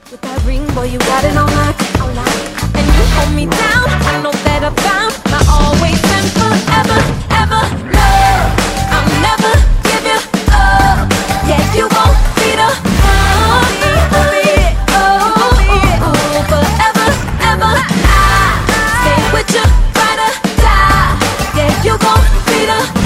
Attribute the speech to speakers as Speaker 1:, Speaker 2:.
Speaker 1: With that ring, boy, you got it on lock. And you hold me down, I know that I found my always and forever, ever love. I'll never give you up. Yeah, you won't be the forever, ever I stay with you, ride or die. Yeah, you gon' be the